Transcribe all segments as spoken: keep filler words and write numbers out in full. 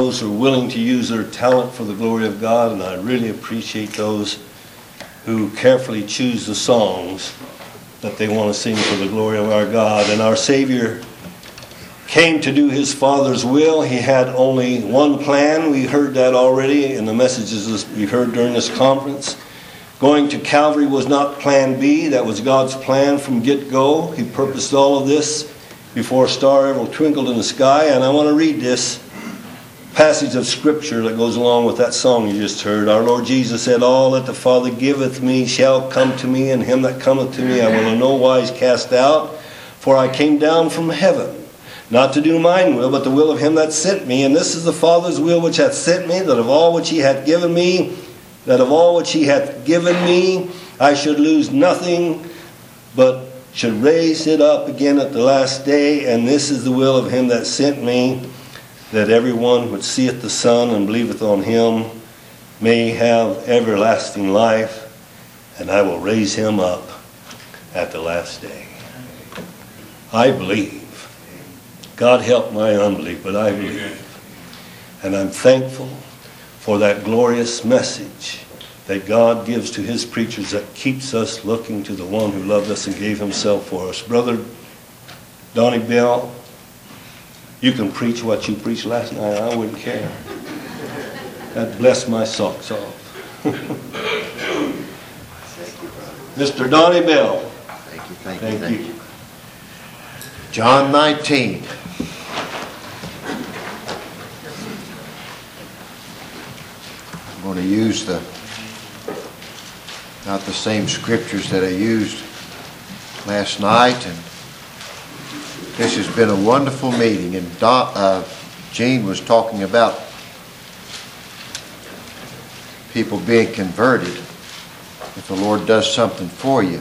those who are willing to use their talent for the glory of God, and I really appreciate those who carefully choose the songs that they want to sing for the glory of our God. And our Savior came to do His Father's will. He had only one plan. We heard that already in the messages we heard during this conference. Going to Calvary was not plan B. That was God's plan from get-go. He purposed all of this before a star ever twinkled in the sky. And I want to read this passage of Scripture that goes along with that song you just heard. Our Lord Jesus said, "All that the Father giveth me shall come to me, and him that cometh to me I will in no wise cast out. For I came down from heaven, not to do mine will, but the will of him that sent me. And this is the Father's will which hath sent me, that of all which he hath given me, that of all which he hath given me, I should lose nothing, but should raise it up again at the last day. And this is the will of him that sent me, that everyone which seeth the Son and believeth on him may have everlasting life, and I will raise him up at the last day." I believe. God help my unbelief, but I believe. And I'm thankful for that glorious message that God gives to His preachers that keeps us looking to the one who loved us and gave Himself for us. Brother Donnie Bell, you can preach what you preached last night. I wouldn't care. That blessed my socks off. Mister Donnie Bell. Thank you, thank, thank you, thank you. you. John nineteen. I'm going to use the, not the same scriptures that I used last night, and this has been a wonderful meeting. And Don, uh, Gene was talking about people being converted if the Lord does something for you.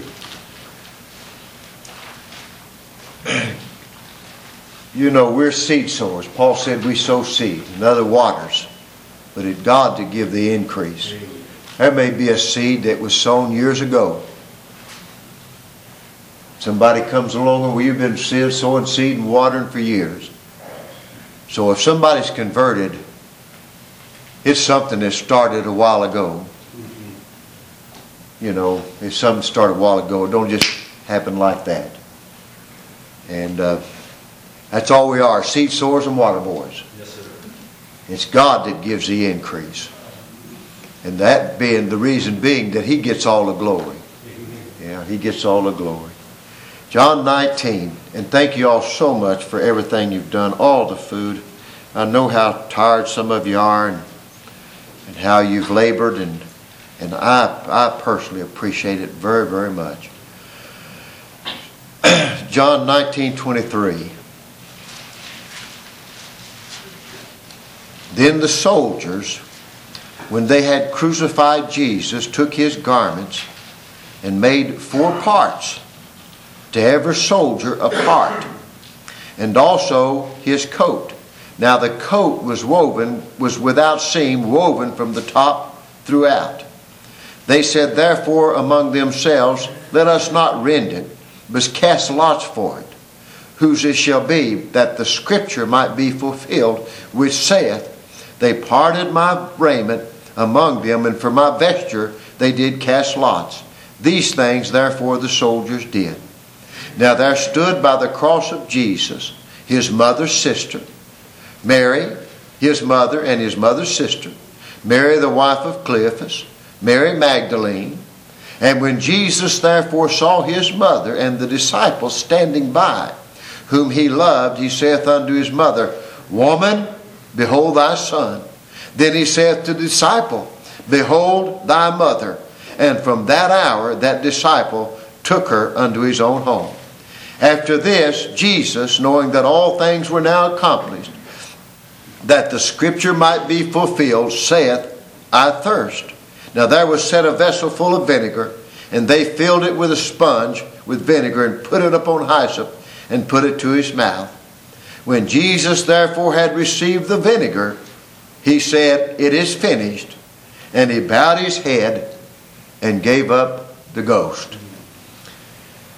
You know, we're seed sowers. Paul said we sow seed in other waters, but it's God to give the increase. There may be a seed that was sown years ago. Somebody comes along and well, you've been sowing seed and watering for years. So if somebody's converted, it's something that started a while ago. You know, if something started a while ago, it don't just happen like that. And uh, that's all we are, seed sowers and water boys. Yes, sir. It's God that gives the increase. And that being the reason being that He gets all the glory. Yeah, He gets all the glory. John nineteen. And thank you all so much for everything you've done, all the food. I know how tired some of you are and, and how you've labored. And, and I, I personally appreciate it very, very much. John nineteen twenty-three. Then the soldiers, when they had crucified Jesus, took His garments and made four parts, to every soldier a part, and also his coat. Now the coat was woven, was without seam, woven from the top throughout. They said therefore among themselves, let us not rend it, but cast lots for it, whose it shall be, that the scripture might be fulfilled, which saith, they parted my raiment among them, and for my vesture they did cast lots. These things therefore the soldiers did. Now there stood by the cross of Jesus His mother's sister, Mary, His mother, and His mother's sister, Mary the wife of Cleophas, Mary Magdalene. And when Jesus therefore saw His mother and the disciples standing by, whom He loved, He saith unto His mother, Woman, behold thy son. Then He saith to the disciple, Behold thy mother. And from that hour that disciple took her unto his own home. After this, Jesus, knowing that all things were now accomplished, that the scripture might be fulfilled, saith, I thirst. Now there was set a vessel full of vinegar, and they filled it with a sponge with vinegar, and put it upon hyssop, and put it to his mouth. When Jesus therefore had received the vinegar, He said, It is finished. And He bowed His head and gave up the ghost.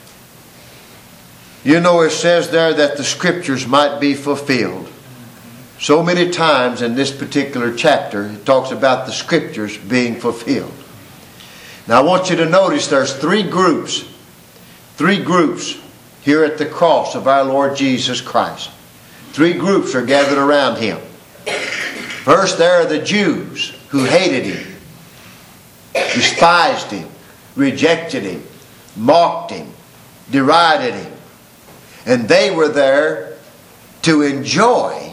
You know, it says there that the scriptures might be fulfilled. So many times in this particular chapter, it talks about the Scriptures being fulfilled. Now I want you to notice there's three groups, three groups here at the cross of our Lord Jesus Christ. Three groups are gathered around Him. First, there are the Jews who hated Him, despised Him, rejected Him, mocked Him, derided Him. And they were there to enjoy,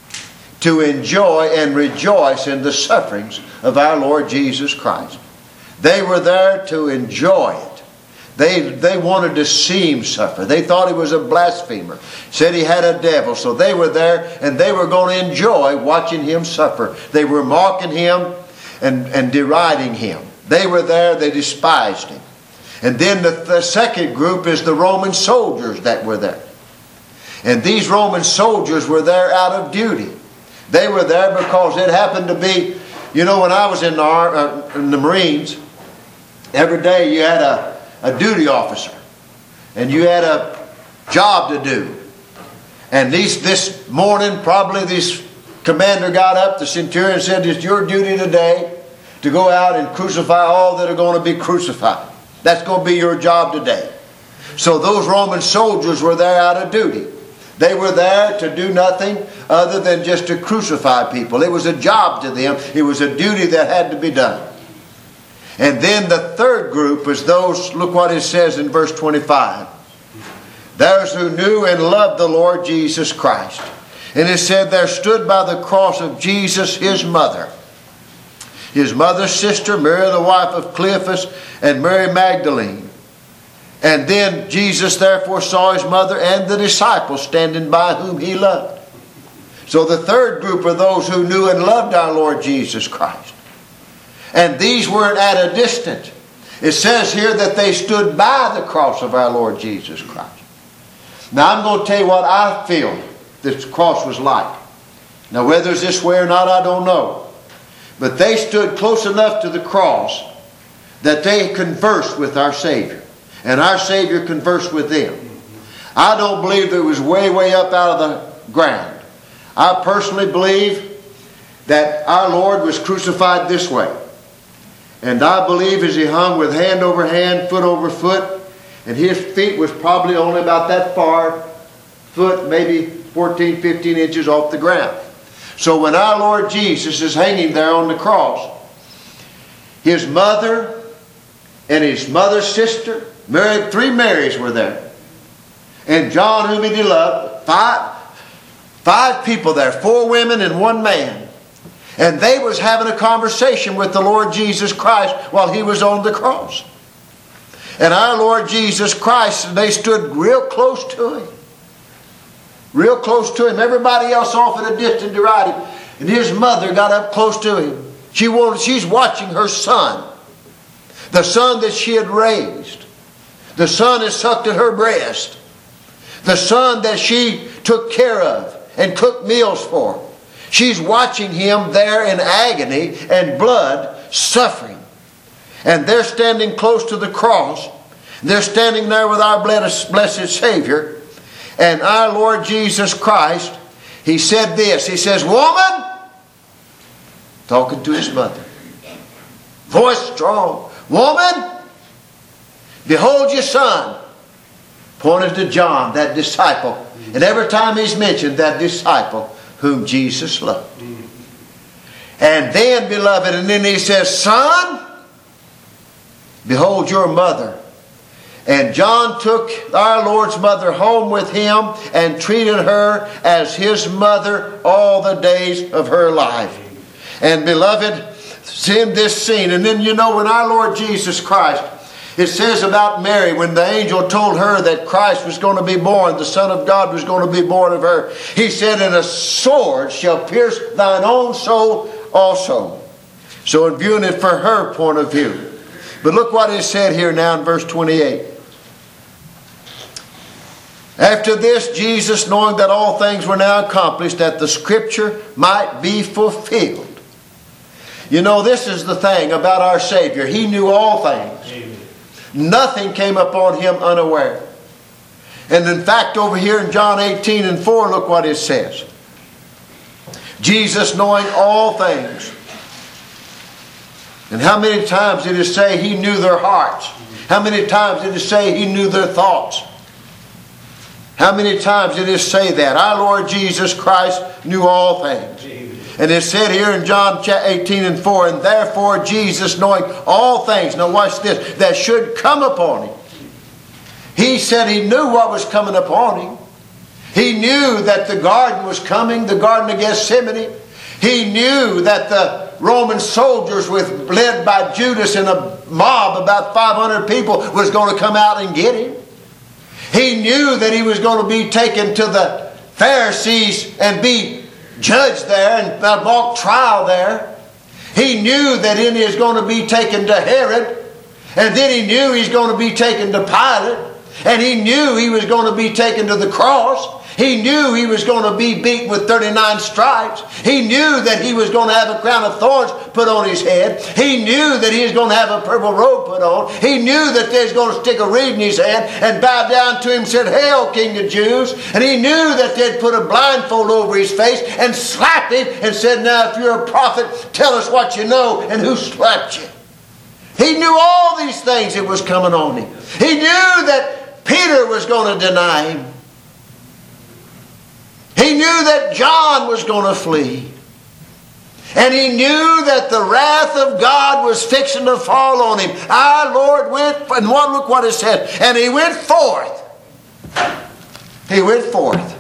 to enjoy and rejoice in the sufferings of our Lord Jesus Christ. They were there to enjoy it. They, they wanted to see Him suffer. They thought He was a blasphemer. Said He had a devil. So they were there and they were going to enjoy watching Him suffer. They were mocking Him and, and deriding Him. They were there. They despised Him. And then the, the second group is the Roman soldiers that were there. And these Roman soldiers were there out of duty. They were there because it happened to be, you know, when I was in the, uh, in the Marines, every day you had a, a duty officer. And you had a job to do. And these, this morning, probably this commander got up, the centurion said, it's your duty today to go out and crucify all that are going to be crucified. That's going to be your job today. So those Roman soldiers were there out of duty. They were there to do nothing other than just to crucify people. It was a job to them. It was a duty that had to be done. And then the third group was those, look what it says in verse twenty-five. Those who knew and loved the Lord Jesus Christ. And it said, there stood by the cross of Jesus His mother, His mother's sister, Mary the wife of Cleophas, and Mary Magdalene. And then Jesus therefore saw His mother and the disciples standing by whom He loved. So the third group are those who knew and loved our Lord Jesus Christ. And these weren't at a distance. It says here that they stood by the cross of our Lord Jesus Christ. Now I'm going to tell you what I feel this cross was like. Now whether it's this way or not, I don't know. But they stood close enough to the cross that they conversed with our Savior. And our Savior conversed with them. I don't believe that it was way, way up out of the ground. I personally believe that our Lord was crucified this way. And I believe as He hung with hand over hand, foot over foot, and His feet was probably only about that far, foot maybe fourteen, fifteen inches off the ground. So when our Lord Jesus is hanging there on the cross, His mother and His mother's sister, Mary, three Marys were there. And John, whom He loved, five, five people there, four women and one man. And they was having a conversation with the Lord Jesus Christ while He was on the cross. And our Lord Jesus Christ, they stood real close to Him. Real close to Him. Everybody else off at a distance derided Him. And His mother got up close to Him. She wanted, she's watching her son. The son that she had raised. The son that sucked at her breast. The son that she took care of and cooked meals for. She's watching him there in agony and blood, suffering. And they're standing close to the cross. They're standing there with our blessed Savior. And our Lord Jesus Christ, He said this. He says, woman, talking to His mother. Voice strong. Woman, behold your son. Pointed to John, that disciple. And every time he's mentioned that disciple whom Jesus loved. And then, beloved, and then He says, son, behold your mother. And John took our Lord's mother home with him and treated her as his mother all the days of her life. And beloved, in this scene, and then you know when our Lord Jesus Christ, it says about Mary, when the angel told her that Christ was going to be born, the Son of God was going to be born of her, He said, and a sword shall pierce thine own soul also. So in viewing it for her point of view. But look what is said here now in verse twenty-eight. After this, Jesus, knowing that all things were now accomplished, that the Scripture might be fulfilled. You know, this is the thing about our Savior. He knew all things. Amen. Nothing came upon Him unaware. And in fact, over here in John eighteen and four, look what it says. Jesus knowing all things. And how many times did it say He knew their hearts? How many times did it say He knew their thoughts? How many times did it say that? Our Lord Jesus Christ knew all things. And it said here in John eighteen and four, and therefore Jesus, knowing all things, now watch this, that should come upon Him. He said He knew what was coming upon Him. He knew that the garden was coming, the Garden of Gethsemane. He knew that the Roman soldiers, with, led by Judas and a mob, about five hundred people, was going to come out and get Him. He knew that He was going to be taken to the Pharisees and be judged there and a mock trial there. He knew that then He was going to be taken to Herod. And then He knew He was going to be taken to Pilate. And He knew He was going to be taken to the cross. He knew He was going to be beaten with thirty-nine stripes. He knew that He was going to have a crown of thorns put on His head. He knew that He was going to have a purple robe put on. He knew that they was going to stick a reed in His hand and bow down to Him and said, "Hail, King of Jews." And He knew that they'd put a blindfold over His face and slapped Him and said, "Now if you're a prophet, tell us what you know and who slapped you." He knew all these things that was coming on Him. He knew that Peter was going to deny Him. He knew that John was going to flee. And He knew that the wrath of God was fixing to fall on Him. Our Lord went, and look what it said, and He went forth. He went forth.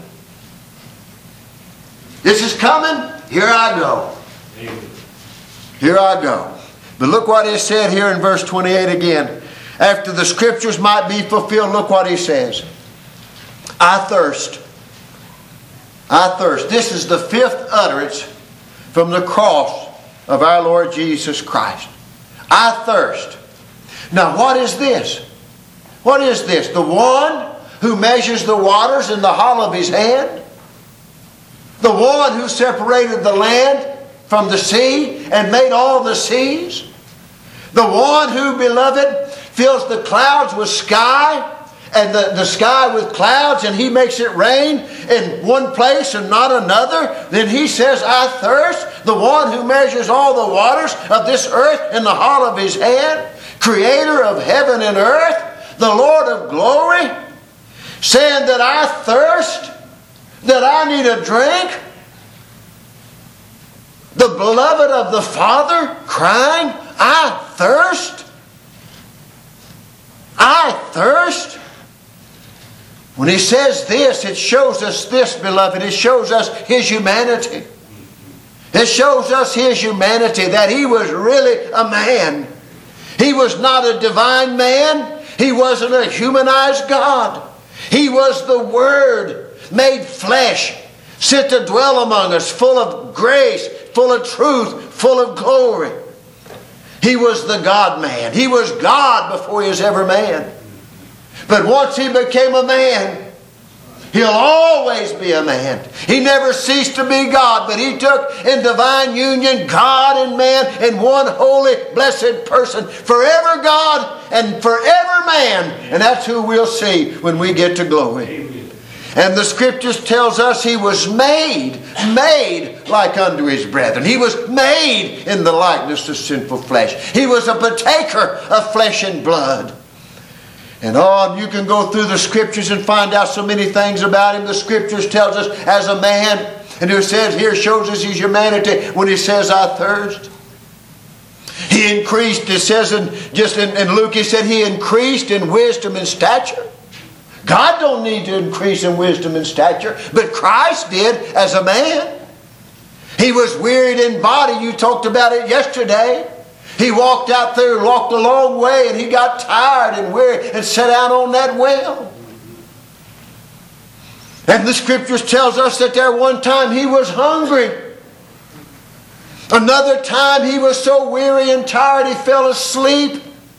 This is coming. Here I go. Here I go. But look what it said here in verse twenty-eight again. After the Scriptures might be fulfilled, look what He says. I thirst. I thirst. This is the fifth utterance from the cross of our Lord Jesus Christ. I thirst. Now what is this? What is this? The one who measures the waters in the hollow of His hand? The one who separated the land from the sea and made all the seas? The one who, beloved, fills the clouds with sky and the, the sky with clouds, and He makes it rain in one place and not another? Then He says, I thirst. The one who measures all the waters of this earth in the hollow of His hand, Creator of heaven and earth, the Lord of glory, saying that I thirst, that I need a drink. The beloved of the Father crying, I thirst. I thirst. When He says this, it shows us this, beloved. It shows us His humanity. It shows us His humanity, that He was really a man. He was not a divine man. He wasn't a humanized God. He was the Word made flesh, sent to dwell among us, full of grace, full of truth, full of glory. He was the God-man. He was God before He was ever man. But once He became a man, He'll always be a man. He never ceased to be God, but He took in divine union God and man in one holy, blessed person. Forever God and forever man. And that's who we'll see when we get to glory. And the Scriptures tells us He was made, made like unto His brethren. He was made in the likeness of sinful flesh. He was a partaker of flesh and blood. And on, you can go through the Scriptures and find out so many things about Him. The Scriptures tells us as a man, and it says here, shows us His humanity when He says, I thirst. He increased, it says in, just in, in Luke, He said He increased in wisdom and stature. God don't need to increase in wisdom and stature, but Christ did as a man. He was wearied in body. You talked about it yesterday. He walked out there, walked a long way, and He got tired and weary and sat down on that well. And the Scriptures tells us that there one time He was hungry. Another time He was so weary and tired He fell asleep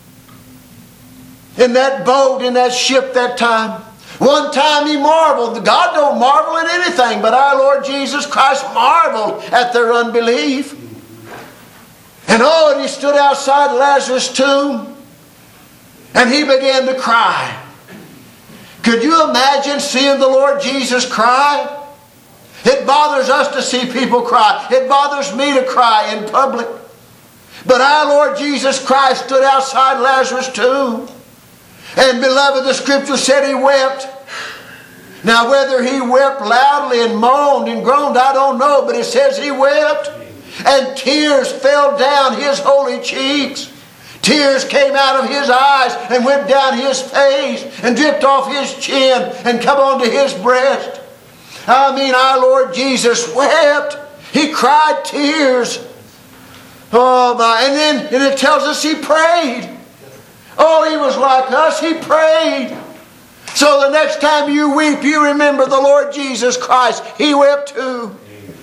in that boat, in that ship that time. One time He marveled. God don't marvel at anything, but our Lord Jesus Christ marveled at their unbelief. And oh, and He stood outside Lazarus' tomb and He began to cry. Could you imagine seeing the Lord Jesus cry? It bothers us to see people cry. It bothers me to cry in public. But our Lord Jesus Christ stood outside Lazarus' tomb. And beloved, the Scripture said He wept. Now whether He wept loudly and moaned and groaned, I don't know. But it says He wept. And tears fell down His holy cheeks. Tears came out of His eyes and went down His face and dripped off His chin and come onto His breast. I mean, our Lord Jesus wept. He cried tears. Oh my. And then and it tells us He prayed. Oh, He was like us. He prayed. So the next time you weep, you remember the Lord Jesus Christ. He wept too.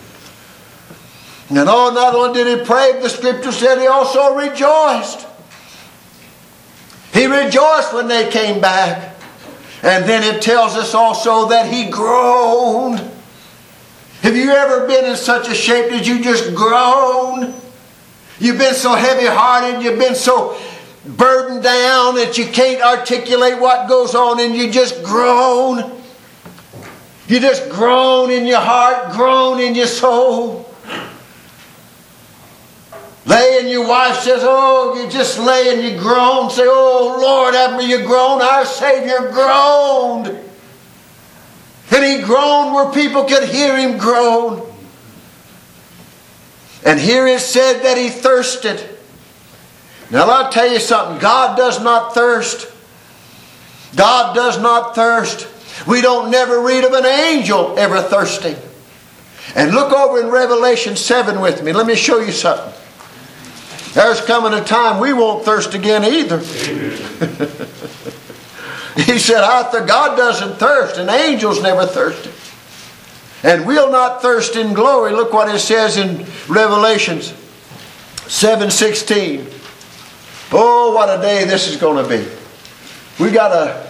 And oh, not only did He pray, the Scripture said He also rejoiced. He rejoiced when they came back. And then it tells us also that He groaned. Have you ever been in such a shape that you just groan? You've been so heavy-hearted, you've been so burdened down that you can't articulate what goes on, and you just groan. You just groan in your heart, groan in your soul. Lay and your wife says, oh, you just lay and you groan. Say, oh, Lord, have me, you groan. Our Savior groaned. And He groaned where people could hear Him groan. And here it said that He thirsted. Now, I'll tell you something. God does not thirst. God does not thirst. We don't never read of an angel ever thirsting. And look over in Revelation seven with me. Let me show you something. There's coming a time we won't thirst again either. He said, God doesn't thirst, and angels never thirsted. And we'll not thirst in glory. Look what it says in Revelation seven sixteen. Oh, what a day this is going to be. We got a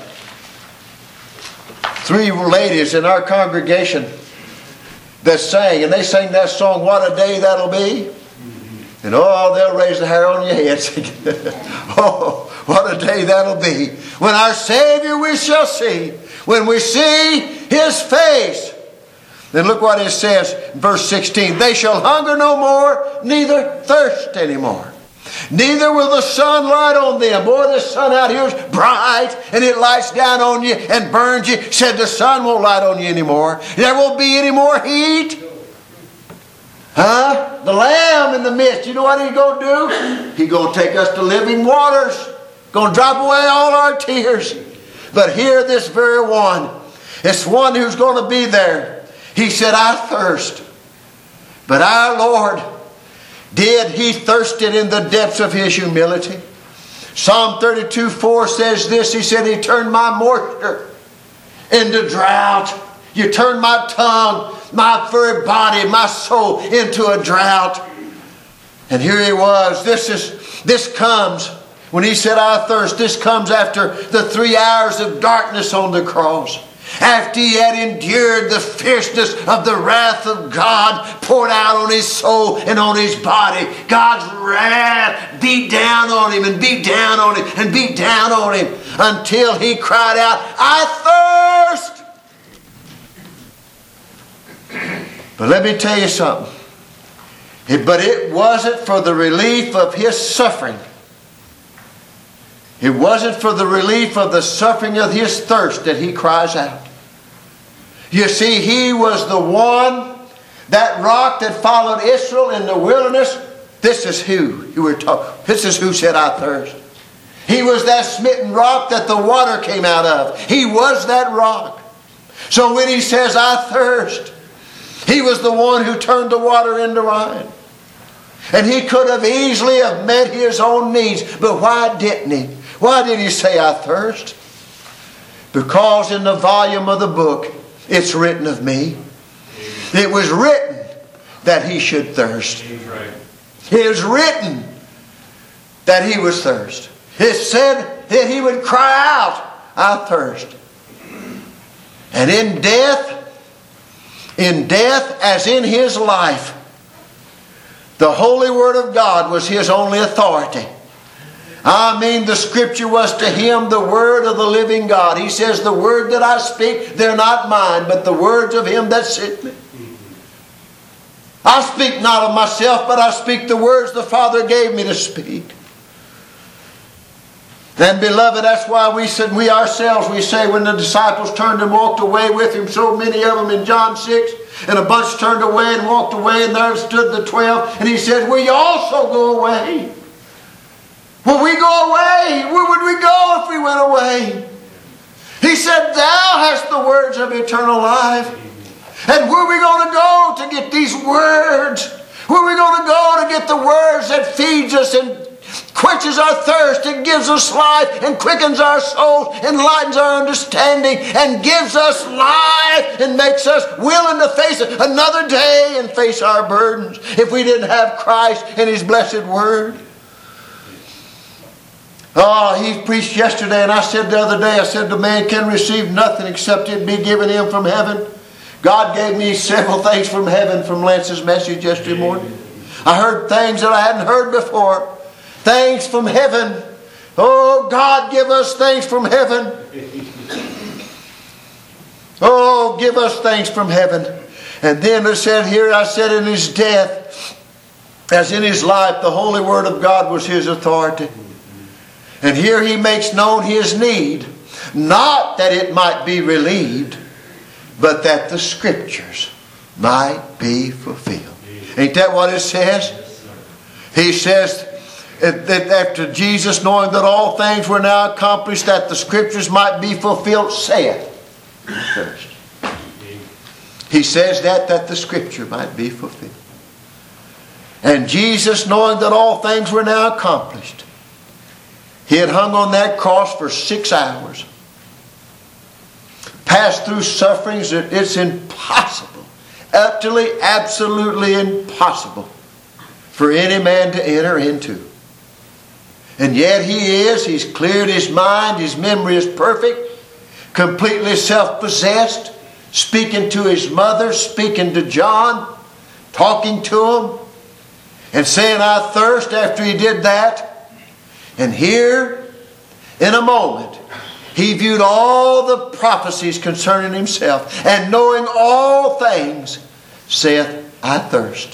three ladies in our congregation that sang, and they sang that song, What a Day That'll Be. And oh, they'll raise the hair on your head. Oh, what a day that'll be. When our Savior we shall see. When we see His face. Then look what it says, verse sixteen. They shall hunger no more, neither thirst anymore. Neither will the sun light on them. Boy, the sun out here is bright, and it lights down on you and burns you. Said the sun won't light on you anymore. There won't be any more heat. Huh? The Lamb in the midst. You know what He's going to do? He's going to take us to living waters. Going to drop away all our tears. But here, this very one, it's one who's going to be there. He said, I thirst. But our Lord, did He thirsted in the depths of His humility? Psalm thirty-two four says this. He said, He turned my moisture into drought. You turned my tongue, my very body, my soul into a drought. And here He was. This is this comes when He said, I thirst. This comes after the three hours of darkness on the cross. After He had endured the fierceness of the wrath of God poured out on His soul and on His body. God's wrath beat down on Him and beat down on Him and beat down on Him until He cried out, I thirst. But let me tell you something. But it wasn't for the relief of His suffering. It wasn't for the relief of the suffering of His thirst that He cries out. You see, He was the one, that rock that followed Israel in the wilderness. This is who you were talking. This is who said, I thirst. He was that smitten rock that the water came out of. He was that rock. So when He says, I thirst, He was the one who turned the water into wine. And He could have easily have met His own needs. But why didn't He? Why did He say, I thirst? Because in the volume of the book, it's written of me. It was written that He should thirst. It was written that He was thirst. It said that He would cry out, I thirst. And in death, in death as in His life, the Holy Word of God was His only authority. I mean, the Scripture was to Him the Word of the living God. He says, the word that I speak, they're not mine, but the words of Him that sent me. I speak not of myself, but I speak the words the Father gave me to speak. Then, beloved, that's why we said, we ourselves, we say when the disciples turned and walked away with Him, so many of them in John six, and a bunch turned away and walked away, and there stood the twelve, and He said, will you also go away? Will we go away? Where would we go if we went away? He said, thou hast the words of eternal life. And where are we going to go to get these words? Where are we going to go to get the words that feeds us and quenches our thirst and gives us life and quickens our souls, enlightens our understanding and gives us life and makes us willing to face another day and face our burdens if we didn't have Christ and His blessed Word? Oh, he preached yesterday, and I said the other day, I said the man can receive nothing except it be given him from heaven. God gave me several things from heaven from Lance's message yesterday morning. I heard things that I hadn't heard before. Things from heaven. Oh, God, give us things from heaven. Oh, give us things from heaven. And then I said here, I said in His death, as in His life, the holy Word of God was His authority. And here He makes known His need, not that it might be relieved, but that the Scriptures might be fulfilled. Ain't that what it says? He says that after Jesus, knowing that all things were now accomplished, that the Scriptures might be fulfilled, saith first. He says that, that the Scripture might be fulfilled. And Jesus, knowing that all things were now accomplished, He had hung on that cross for six hours. Passed through sufferings that it's impossible, utterly, absolutely impossible for any man to enter into. And yet He is, He's cleared His mind, His memory is perfect, completely self-possessed, speaking to His mother, speaking to John, talking to him, and saying, I thirst after He did that. And here, in a moment, He viewed all the prophecies concerning Himself, and knowing all things, saith, I thirst.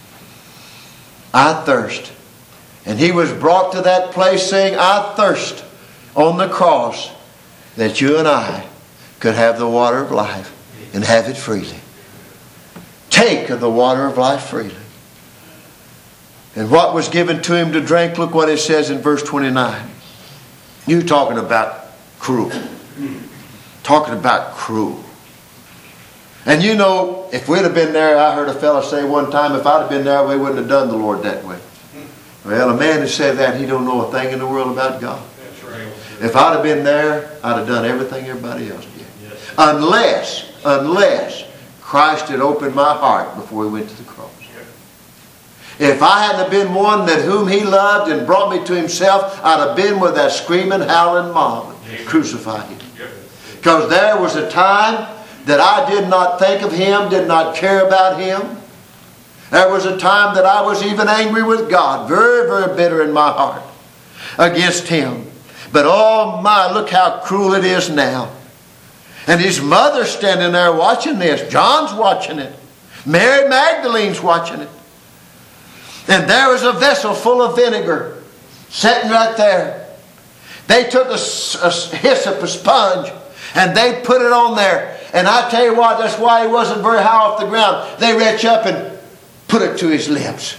I thirst. And He was brought to that place saying, I thirst, on the cross, that you and I could have the water of life and have it freely. Take of the water of life freely. And what was given to Him to drink, look what it says in verse twenty-nine. You talking about cruel. Talking about cruel. And you know, if we'd have been there, I heard a fellow say one time, if I'd have been there, we wouldn't have done the Lord that way. Well, a man who said that, he don't know a thing in the world about God. That's right. If I'd have been there, I'd have done everything everybody else did. Yes. Unless, unless Christ had opened my heart before He went to the cross. If I hadn't have been one that whom He loved and brought me to Himself, I'd have been with that screaming, howling mob. Crucify Him. Because there was a time that I did not think of Him, did not care about Him. There was a time that I was even angry with God, very, very bitter in my heart against Him. But oh my, look how cruel it is now. And His mother's standing there watching this. John's watching it. Mary Magdalene's watching it. And there was a vessel full of vinegar sitting right there. They took a, a hyssop, a sponge, and they put it on there. And I tell you what, that's why He wasn't very high off the ground. They reach up and put it to His lips.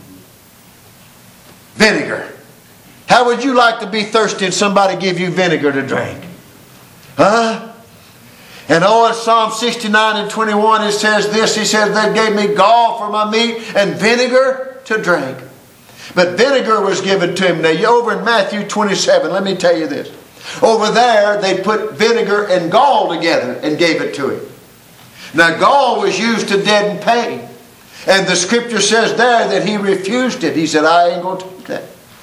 Vinegar. How would you like to be thirsty and somebody give you vinegar to drink? Huh? And oh, in Psalm sixty-nine and twenty-one it says this. He says, they gave me gall for my meat and vinegar to drink. But vinegar was given to Him. Now, over in Matthew twenty-seven, let me tell you this. Over there, they put vinegar and gall together and gave it to Him. Now, gall was used to deaden pain. And the Scripture says there that He refused it. He said, I ain't going to take that.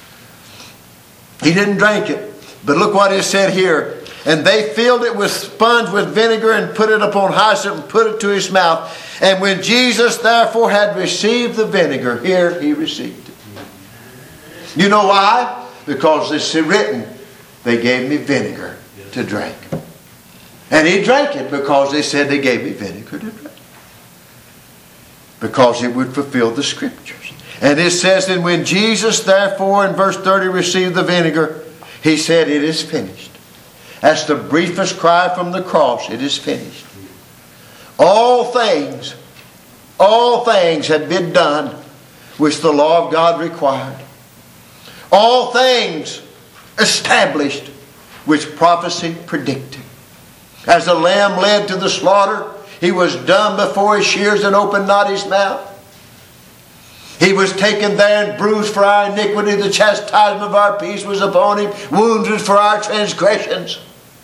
He didn't drink it. But look what it said here. And they filled it with sponge with vinegar and put it upon hyssop and put it to His mouth. And when Jesus therefore had received the vinegar, here He received it. You know why? Because it's written, they gave me vinegar to drink. And He drank it because they said they gave me vinegar to drink. because it would fulfill the Scriptures. And it says that when Jesus, therefore, in verse thirty, received the vinegar, He said, "It is finished." That's the briefest cry from the cross. It is finished. All things, all things had been done which the law of God required. All things established which prophecy predicted. As the lamb led to the slaughter, He was dumb before His shears and opened not His mouth. He was taken there and bruised for our iniquity. The chastisement of our peace was upon Him, wounded for our transgressions.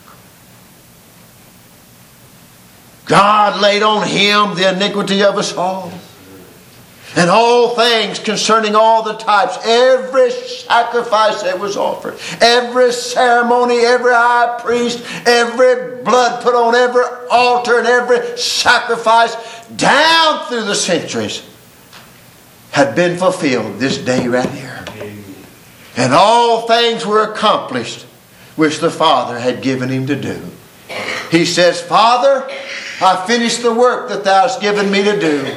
God laid on Him the iniquity of us all. And all things concerning all the types, every sacrifice that was offered, every ceremony, every high priest, every blood put on every altar and every sacrifice down through the centuries had been fulfilled this day right here. And all things were accomplished which the Father had given Him to do. He says, "Father, I finished the work that Thou hast given me to do.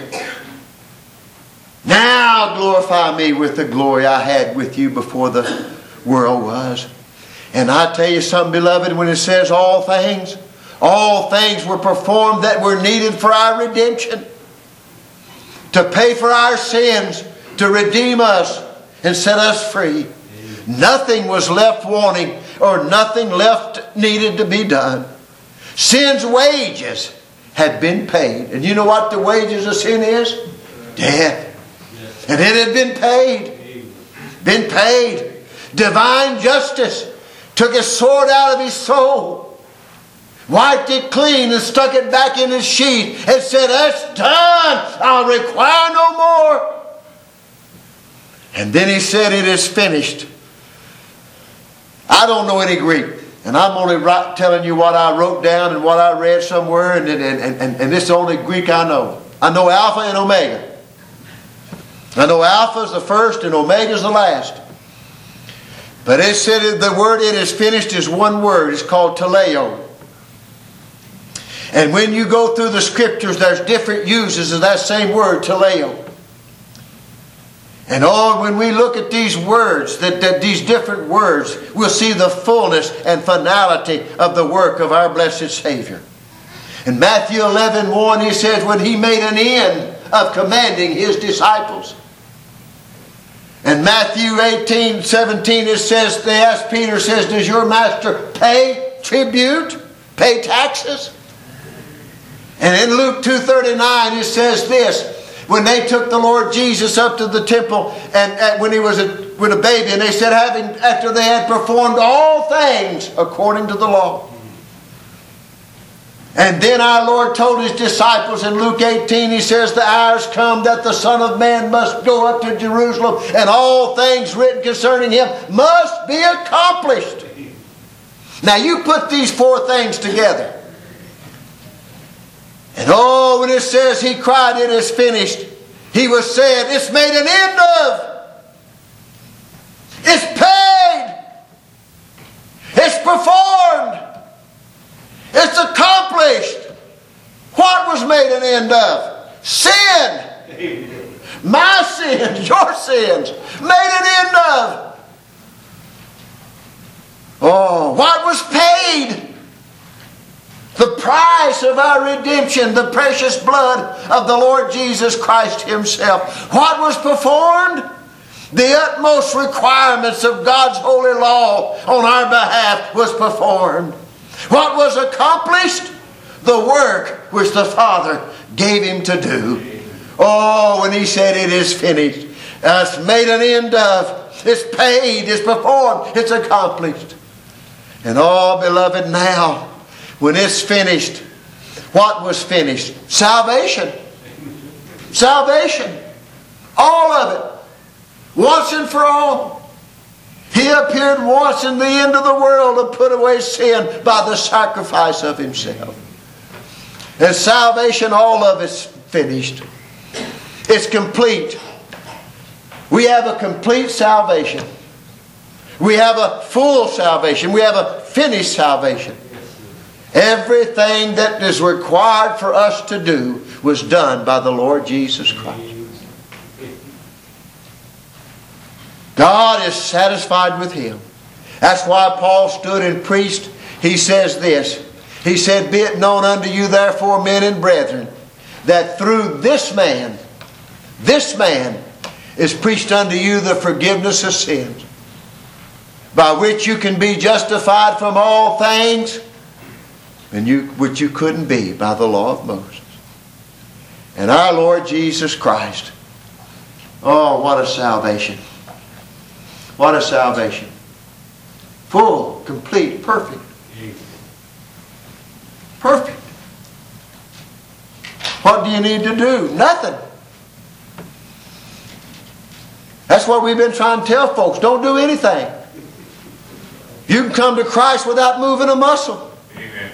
Now glorify me with the glory I had with You before the world was." And I tell you something, beloved, when it says all things, all things were performed that were needed for our redemption. To pay for our sins, to redeem us and set us free. Nothing was left wanting or nothing left needed to be done. Sin's wages had been paid. And you know what the wages of sin is? Death. And it had been paid. Been paid. Divine justice took His sword out of His soul, wiped it clean and stuck it back in His sheath and said, "That's done. I'll require no more." And then He said, "It is finished." I don't know any Greek. And I'm only right, telling you what I wrote down and what I read somewhere. And, and, and, and, and this is the only Greek I know. I know Alpha and Omega. I know Alpha is the first and Omega is the last. But it said the word "it is finished" is one word. It's called teleo. And when you go through the Scriptures, there's different uses of that same word, teleo. And oh, when we look at these words, that, that these different words, we'll see the fullness and finality of the work of our blessed Savior. In Matthew eleven one, He says, when He made an end of commanding His disciples. And Matthew eighteen seventeen, it says, they asked Peter, says, "Does your master pay tribute? Pay taxes?" And in Luke two thirty-nine, it says this, when they took the Lord Jesus up to the temple, and, and when He was a, with a baby, and they said, having after they had performed all things according to the law. And then our Lord told His disciples in Luke eighteen, He says, "The hour is come that the Son of Man must go up to Jerusalem, and all things written concerning Him must be accomplished." Now you put these four things together. And oh, when it says He cried, "It is finished," He was saying, it's made an end of. It's paid. It's performed. It's accomplished. What was made an end of? Sin. My sins, your sins, made an end of. Oh, what was paid? The price of our redemption, the precious blood of the Lord Jesus Christ Himself. What was performed? The utmost requirements of God's holy law on our behalf was performed. What was accomplished? The work which the Father gave Him to do. Oh, when He said, "It is finished," it's made an end of. It's paid. It's performed. It's accomplished. And oh, beloved, now, when it's finished, what was finished? Salvation. Salvation. All of it. Once and for all. He appeared once in the end of the world to put away sin by the sacrifice of Himself. And salvation, all of it's finished. It's complete. We have a complete salvation. We have a full salvation. We have a finished salvation. Everything that is required for us to do was done by the Lord Jesus Christ. God is satisfied with him. That's why Paul stood and preached. He says this. He said, "Be it known unto you therefore, men and brethren, that through this man, this man is preached unto you the forgiveness of sins, by which you can be justified from all things, and you which you couldn't be by the law of Moses." And our Lord Jesus Christ. Oh, what a salvation. What a salvation. Full, complete, perfect. Perfect. What do you need to do? Nothing. That's what we've been trying to tell folks. Don't do anything. You can come to Christ without moving a muscle. Amen.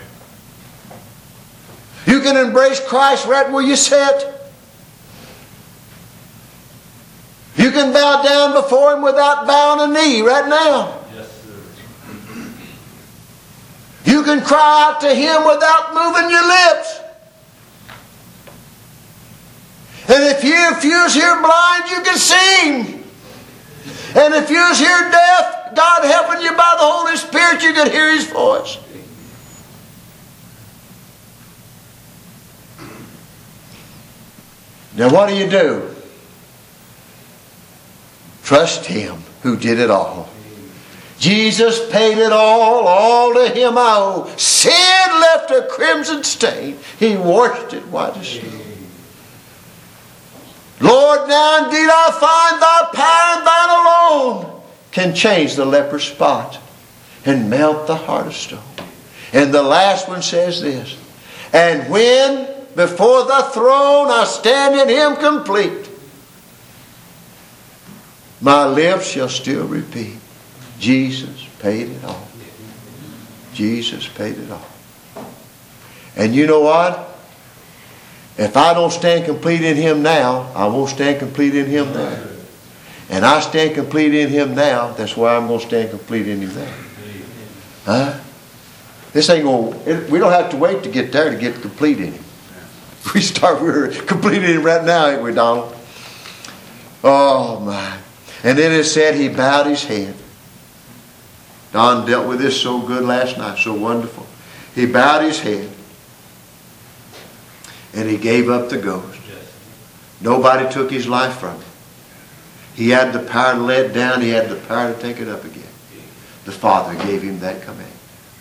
You can embrace Christ right where you sit. You can bow down before Him without bowing a knee right now. Yes, sir. You can cry out to Him without moving your lips. And if you, if you're here blind, you can see Him. And if you're here deaf, God helping you by the Holy Spirit, you can hear His voice. Now what do you do? Trust Him who did it all. Jesus paid it all, all to Him I owe. Sin left a crimson stain. He washed it white as snow. Lord, now indeed I find Thy power and Thine alone can change the leper's spot and melt the heart of stone. And the last one says this, "And when before the throne I stand in Him complete, my lips shall still repeat, Jesus paid it all. Jesus paid it all." And you know what? If I don't stand complete in Him now, I won't stand complete in Him there. And I stand complete in Him now, that's why I'm going to stand complete in Him there. Huh? This ain't going to, we don't have to wait to get there to get complete in Him. We start, we're complete in Him right now, ain't we, Donald? Oh, my. And then it said He bowed His head. Don dealt with this so good last night, so wonderful. He bowed His head. And He gave up the ghost. Yes. Nobody took His life from Him. He had the power to let it down. He had the power to take it up again. The Father gave Him that command.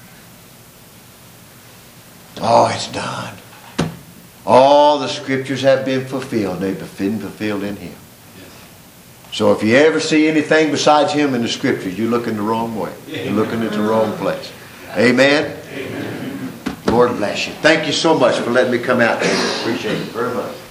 Oh, it's done. All the Scriptures have been fulfilled. They've been fulfilled in Him. So if you ever see anything besides Him in the Scriptures, you're looking the wrong way. You're looking at the wrong place. Amen? Amen. Lord bless you. Thank you so much for letting me come out here. Appreciate it very much.